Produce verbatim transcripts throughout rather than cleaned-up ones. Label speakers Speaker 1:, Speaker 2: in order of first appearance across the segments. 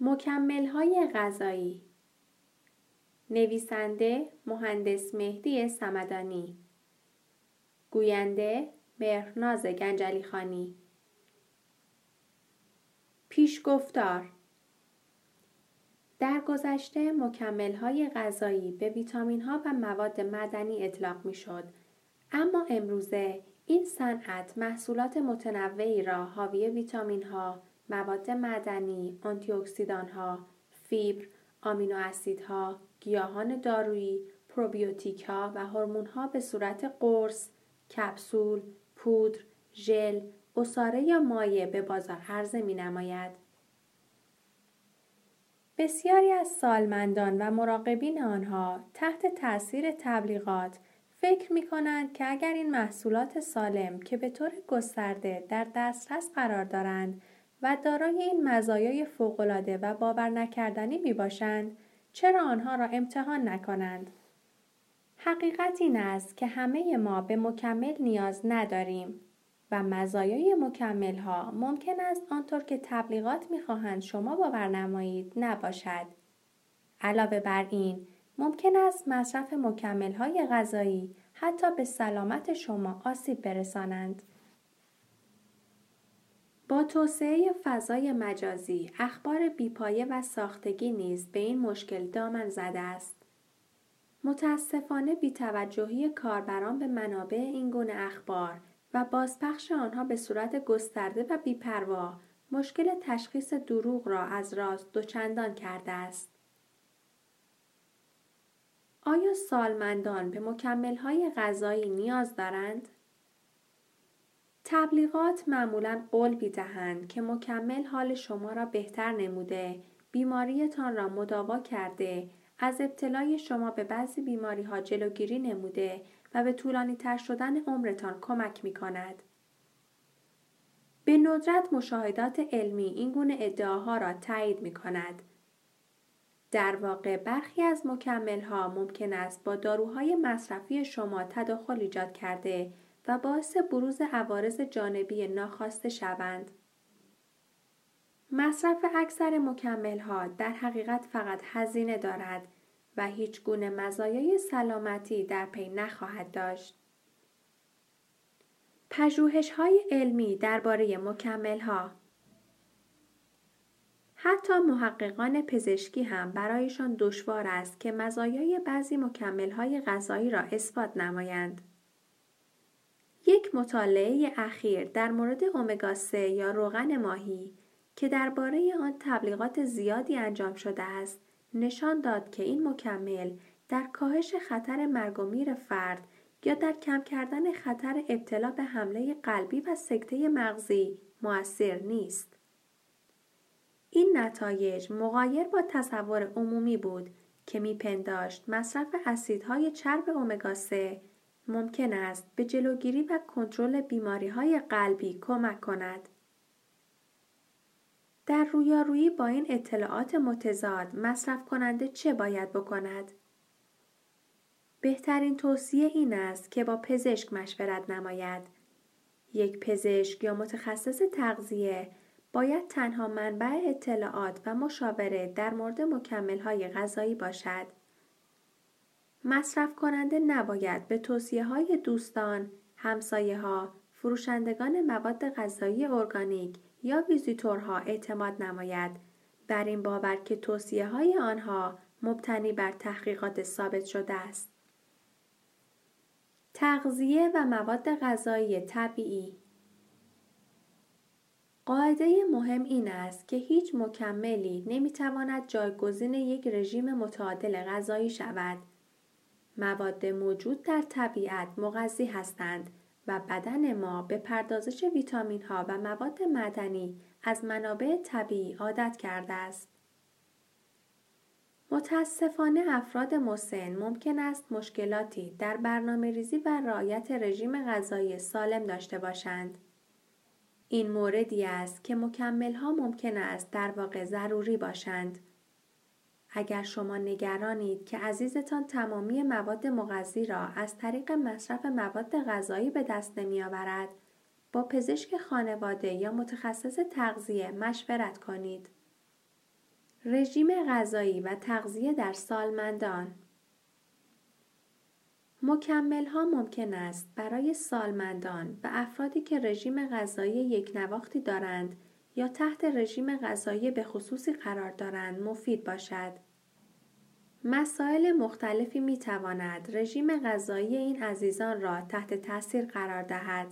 Speaker 1: مکمل‌های غذایی. نویسنده مهندس مهدی صمدانی. گوینده مهرناز گنجلیخانی. پیشگفتار. در گذشته مکمل‌های غذایی به ویتامین‌ها و مواد معدنی اطلاق می‌شد، اما امروزه این صنعت محصولات متنوعی را حاوی ویتامین‌ها، مواد معدنی، آنتی‌اکسیدان‌ها، فیبر، آمینو اسیدها، گیاهان دارویی، پروبیوتیک‌ها و هورمون‌ها به صورت قرص، کپسول، پودر، ژل، عصاره یا مایع به بازار عرضه می‌نماید. بسیاری از سالمندان و مراقبین آنها تحت تأثیر تبلیغات فکر می‌کنند که اگر این محصولات سالم که به طور گسترده در دسترس قرار دارند و دارای این مزایای فوق‌العاده و باور نکردنی میباشند، چرا آنها را امتحان نکنند؟ حقیقت این است که همه ما به مکمل نیاز نداریم و مزایای مکمل‌ها ممکن است آنطور که تبلیغات می‌خواهند شما باور نمایید نباشد. علاوه بر این، ممکن است مصرف مکمل‌های غذایی حتی به سلامت شما آسیب برسانند. با توسعه فضای مجازی، اخبار بی‌پایه و ساختگی نیز به این مشکل دامن زده است. متاسفانه بی‌توجهی کاربران به منابع این گونه اخبار و بازپخش آنها به صورت گسترده و بی‌پروا، مشکل تشخیص دروغ را از راست دوچندان کرده است. آیا سالمندان به مکمل‌های غذایی نیاز دارند؟ تبلیغات معمولاً قول می‌دهند که مکمل حال شما را بهتر نموده، بیماریتان را مداوا کرده، از ابتلای شما به بعضی بیماری‌ها جلوگیری نموده و به طولانی‌تر شدن عمرتان کمک می‌کند. به ندرت مشاهدات علمی این گونه ادعاها را تایید می‌کند. در واقع برخی از مکمل‌ها ممکن است با داروهای مصرفی شما تداخل ایجاد کرده و باعث بروز عوارض جانبی ناخواسته شوند. مصرف اکثر مکمل‌ها در حقیقت فقط هزینه دارد و هیچ گونه مزایای سلامتی در پی نخواهد داشت. پژوهش‌های علمی درباره مکمل‌ها. حتی محققان پزشکی هم برایشان دشوار است که مزایای بعضی مکمل‌های غذایی را اثبات نمایند. یک مطالعه اخیر در مورد امگا سه یا روغن ماهی که درباره آن تبلیغات زیادی انجام شده است، نشان داد که این مکمل در کاهش خطر مرگ و میر فرد یا در کم کردن خطر ابتلا به حمله قلبی و سکته مغزی مؤثر نیست. این نتایج مغایر با تصور عمومی بود که می‌پنداشت مصرف اسیدهای چرب امگا سه ممکن است به جلوگیری و کنترل بیماری‌های قلبی کمک کند. در رویارویی با این اطلاعات متضاد، مصرف کننده چه باید بکند؟ بهترین توصیه این است که با پزشک مشورت نماید. یک پزشک یا متخصص تغذیه باید تنها منبع اطلاعات و مشاوره در مورد مکمل‌های غذایی باشد. مصرف کننده نباید به توصیه‌های دوستان، همسایه‌ها، فروشندگان مواد غذایی ارگانیک یا ویزیتورها اعتماد نماید، بر این باور که توصیه‌های آنها مبتنی بر تحقیقات ثابت شده است. تغذیه و مواد غذایی طبیعی. قاعده مهم این است که هیچ مکملی نمی‌تواند جایگزین یک رژیم متعادل غذایی شود. مواد موجود در طبیعت مغذی هستند و بدن ما به پردازش ویتامین‌ها و مواد معدنی از منابع طبیعی عادت کرده است. متاسفانه افراد مسن ممکن است مشکلاتی در برنامه‌ریزی و رعایت رژیم غذایی سالم داشته باشند. این موردی است که مکمل‌ها ممکن است در واقع ضروری باشند. اگر شما نگرانید که عزیزتان تمامی مواد مغذی را از طریق مصرف مواد غذایی به دست نمی‌آورد، با پزشک خانواده یا متخصص تغذیه مشورت کنید. رژیم غذایی و تغذیه در سالمندان. مکمل‌ها ممکن است برای سالمندان و افرادی که رژیم غذایی یک نواختی دارند یا تحت رژیم غذایی به خصوصی قرار دارند مفید باشد. مسائل مختلفی می تواند رژیم غذایی این عزیزان را تحت تاثیر قرار دهد.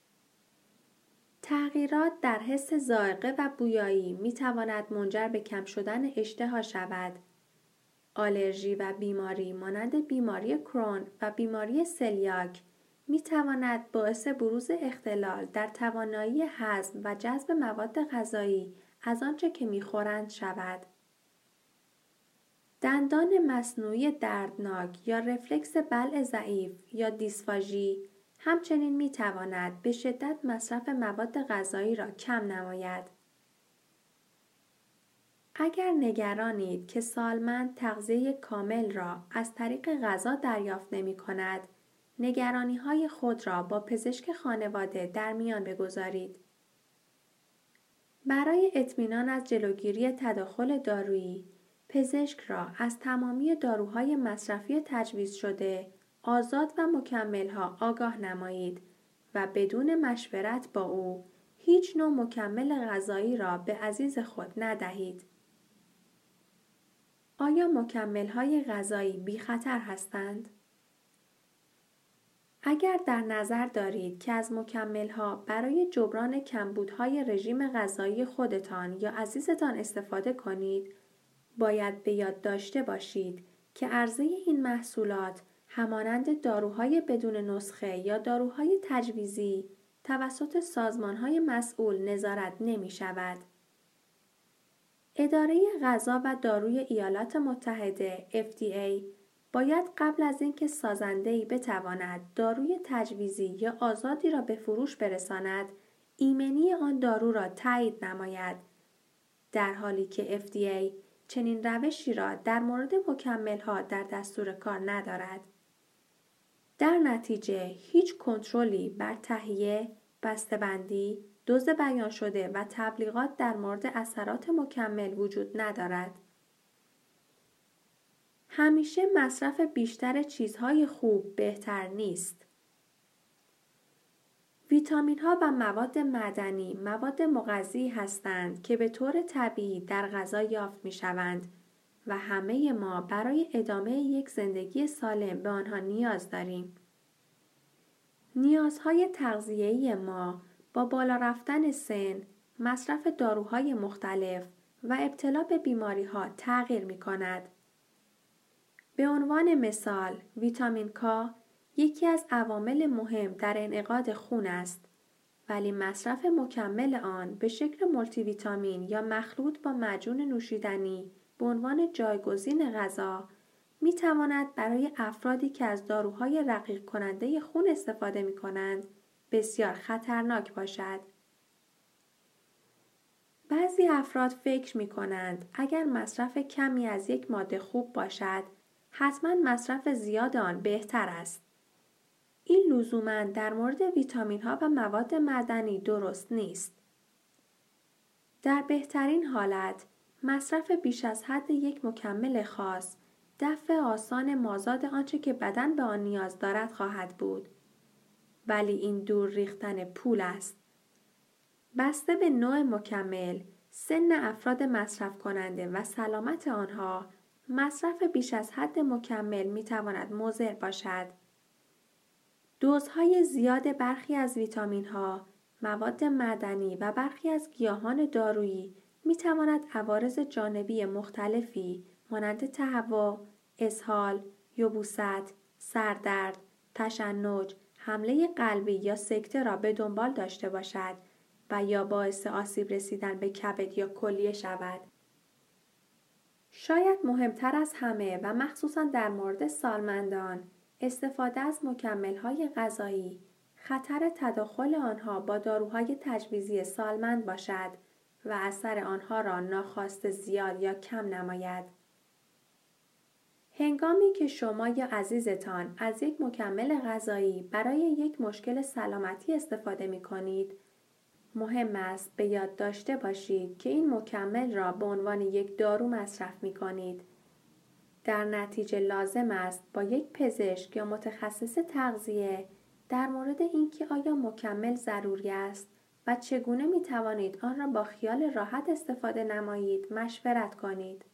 Speaker 1: تغییرات در حس ذائقه و بویایی می تواند منجر به کم شدن اشتها شود. آلرژی و بیماری مانند بیماری کرون و بیماری سلیاک می تواند باعث بروز اختلال در توانایی هضم و جذب مواد غذایی از آنچه که می خورند شود. دندان مصنوعی دردناک یا رفلکس بلع ضعیف یا دیسفاژی همچنین می تواند به شدت مصرف مواد غذایی را کم نماید. اگر نگرانید که سالمند تغذیه کامل را از طریق غذا دریافت نمی کند، نگرانی های خود را با پزشک خانواده در میان بگذارید. برای اطمینان از جلوگیری تداخل دارویی، پزشک را از تمامی داروهای مصرفی تجویز شده، آزاد و مکمل‌ها آگاه نمایید و بدون مشورت با او هیچ نوع مکمل غذایی را به عزیز خود ندهید. آیا مکمل‌های غذایی بی خطر هستند؟ اگر در نظر دارید که از مکمل‌ها برای جبران کمبودهای رژیم غذایی خودتان یا عزیزتان استفاده کنید، باید به یاد داشته باشید که عرضه این محصولات همانند داروهای بدون نسخه یا داروهای تجویزی توسط سازمان‌های مسئول نظارت نمی‌شود. اداره غذا و داروی ایالات متحده اف دی ای باید قبل از اینکه سازنده‌ای بتواند داروی تجویزی یا آزادی را به فروش برساند، ایمنی آن دارو را تایید نماید، در حالی که اف دی ای چنین روشی را در مورد مکمل‌ها در دستور کار ندارد. در نتیجه هیچ کنترلی بر تهیه، بسته‌بندی، دوز بیان شده و تبلیغات در مورد اثرات مکمل وجود ندارد. همیشه مصرف بیشتر چیزهای خوب بهتر نیست. ویتامین ها و مواد معدنی مواد مغذی هستند که به طور طبیعی در غذا یافت می شوند و همه ما برای ادامه یک زندگی سالم به آنها نیاز داریم. نیازهای تغذیه‌ای ما با بالا رفتن سن، مصرف داروهای مختلف و ابتلا به بیماری‌ها تغییر می‌کند. به عنوان مثال، ویتامین کا یکی از عوامل مهم در انعقاد خون است، ولی مصرف مکمل آن به شکل مولتی ویتامین یا مخلوط با معجون نوشیدنی به عنوان جایگزین غذا می تواند برای افرادی که از داروهای رقیق کننده خون استفاده می کنند بسیار خطرناک باشد. بعضی افراد فکر می کنند اگر مصرف کمی از یک ماده خوب باشد، حتما مصرف زیاد آن بهتر است. این لزوماً در مورد ویتامین ها و مواد معدنی درست نیست. در بهترین حالت، مصرف بیش از حد یک مکمل خاص دفع آسان مازاد آنچه که بدن به آن نیاز دارد خواهد بود. ولی این دور ریختن پول است. بسته به نوع مکمل، سن افراد مصرف کننده و سلامت آنها، مصرف بیش از حد مکمل می تواند مضر باشد. دوزهای زیاد برخی از ویتامین ها، مواد معدنی و برخی از گیاهان دارویی می تواند عوارض جانبی مختلفی مانند تهوع، اسهال، یبوست، سردرد، تشنج، حمله قلبی یا سکته را به دنبال داشته باشد و یا باعث آسیب رسیدن به کبد یا کلیه شود. شاید مهمتر از همه و مخصوصاً در مورد سالمندان، استفاده از مکمل‌های غذایی خطر تداخل آنها با داروهای تجویزی سالمند باشد و اثر آنها را ناخواسته زیاد یا کم نماید. هنگامی که شما یا عزیزتان از یک مکمل غذایی برای یک مشکل سلامتی استفاده می کنید، مهم است به یاد داشته باشید که این مکمل را به عنوان یک دارو مصرف می کنید. در نتیجه لازم است با یک پزشک یا متخصص تغذیه در مورد اینکه آیا مکمل ضروری است و چگونه می توانید آن را با خیال راحت استفاده نمایید مشورت کنید.